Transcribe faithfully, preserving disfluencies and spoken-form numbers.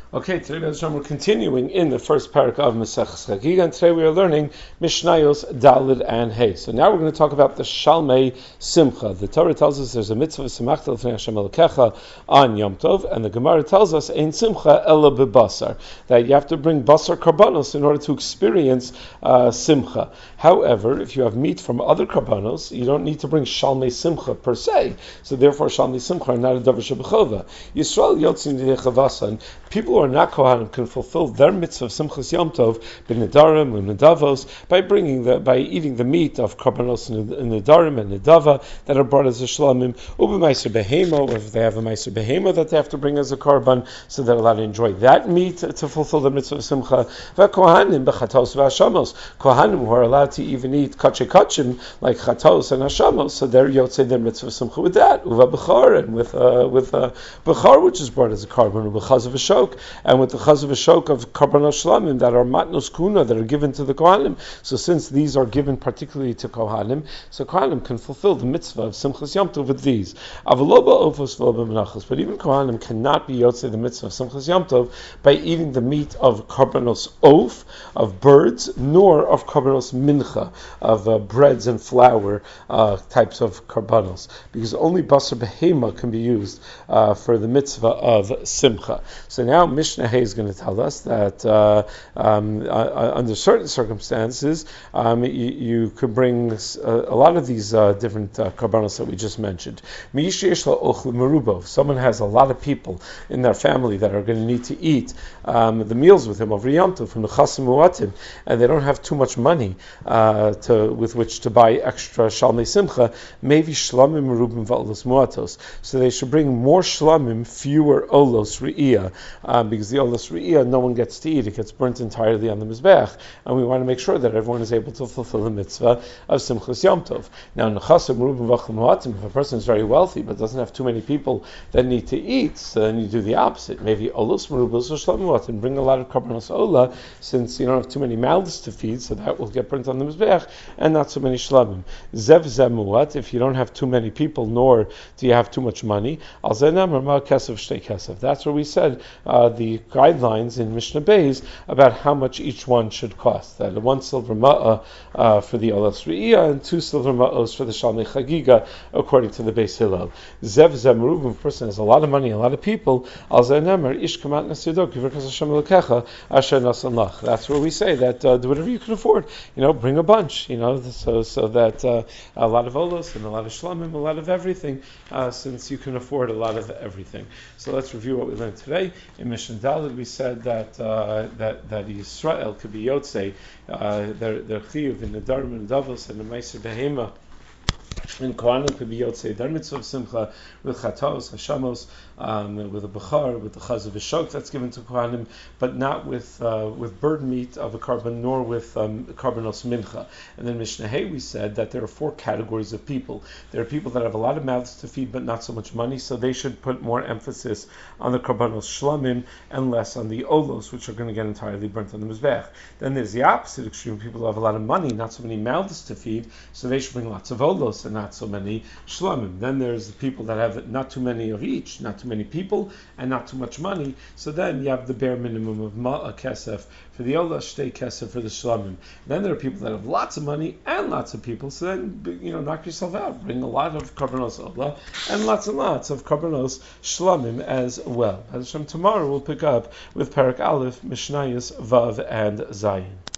Okay, today we're continuing in the first parak of Maseches Chagiga, and today we are learning Mishnayos Dalid and Hey. So now we're going to talk about the Shalmei Simcha. The Torah tells us there's a mitzvah of Simachta L'fnei Hashem Elokecha on Yom Tov, and the Gemara tells us Ein Simcha Ela B'Basar, that you have to bring Basar Karbanos in order to experience uh, Simcha. However, if you have meat from other Karbanos, you don't need to bring Shalmei Simcha per se. So therefore, Shalmei Simcha are not a Davar Shebechova. Yisrael Yotzin D'Chavasan. People who are not Kohanim can fulfill their mitzvah of Simchas Yom Tov b'nedarim and nedavos by bringing the by eating the meat of karbanos and nedarim and nedava that are brought as a shlamim. Ubemeiser behemo, or if they have a meiser behemo that they have to bring as a karban, so they're allowed to enjoy that meat to fulfill the mitzvah of Simcha. V'kohanim b'chatos v'hashamos. Kohanim who are allowed to even eat kache kachim like chatos and hashamos, so they're yotzei their mitzvah of Simcha with that. Uva b'char, and with uh, with uh, b'char, which is brought as a karban, b'chaz of a shok. And with the chaz of a shok of karbanos shlamim that are matnos kuna that are given to the kohanim. So since these are given particularly to kohanim, so kohanim can fulfill the mitzvah of Simchas Yom Tov with these. Avaloba ofos v'loba menachos. But even kohanim cannot be yotzei the mitzvah of Simchas Yom Tov by eating the meat of karbanos oaf, of birds, nor of karbanos mincha, of uh, breads and flour uh, types of karbanos, because only basar behema can be used uh, for the mitzvah of Simcha. So now Mishnah Hay is going to tell us that uh, um, uh, under certain circumstances um, you, you could bring a, a lot of these uh, different uh, karbanos that we just mentioned. If someone has a lot of people in their family that are going to need to eat um, the meals with him over Yom Tov from the Chasim Muatim, and they don't have too much money uh, to with which to buy extra Shalmei Simcha, maybe Shlamim Merubim Va'olos Muatos. So they should bring more Shlamim, fewer Olos Re'iyah. Um, because the olos re'iyah, no one gets to eat; it gets burnt entirely on the mizbech, and we want to make sure that everyone is able to fulfill the mitzvah of Simchas Yom Tov. Now, nechasim merubim v'achlim muatim, if a person is very wealthy but doesn't have too many people that need to eat, so then you do the opposite. Maybe olos merubim v'shlam muatim, bring a lot of karbanos ola, since you don't have too many mouths to feed, so that will get burnt on the mizbech, and not so many shlamim. Zev zemuat, if you don't have too many people, nor do you have too much money, al zenam rama kesef shtei kesef. That's where we said. Uh, the guidelines in Mishnah Beis about how much each one should cost. That one silver ma'ah uh, for the olos re'iyah and two silver ma'os for the Shalmei Chagiga, according to the Beis Hillel. Zev zemruv, if a person has a lot of money, a lot of people, al zanemer ish kamat nasidok yiverkas Hashem Elokecha asher nasan lach. That's where we say that uh, do whatever you can afford. You know, bring a bunch. You know, so so that uh, a lot of olos and a lot of shlamim, a lot of everything, uh, since you can afford a lot of everything. So let's review what we learned today. In Mishnah Daled, we said that uh, that that Yisrael could be yotzei uh, their their chiyuv in the Darim and Davos and the Meiser Behema. And Kohanim could be yotzei their mitzvah of Simcha with chatos, hashamos, um, with a bechar, with the chaz of a shok that's given to Kohanim, but not with uh, with bird meat of a karban, nor with um, karbanos mincha. And then Mishnah Hay, we said that there are four categories of people. There are people that have a lot of mouths to feed, but not so much money, so they should put more emphasis on the karbanos shlamim and less on the olos, which are going to get entirely burnt on the mizbech. Then there's the opposite extreme: people who have a lot of money, not so many mouths to feed, so they should bring lots of olos and not so many shlamim. Then there's the people that have not too many of each, not too many people, and not too much money. So then you have the bare minimum of ma'a kesef for the olah, shtei kesef for the shlamim. Then there are people that have lots of money and lots of people. So then, you know, knock yourself out. Bring a lot of karbanos olah and lots and lots of karbanos shlamim as well. As from tomorrow, we'll pick up with Parak Aleph, Mishnayos, Vav, and Zayin.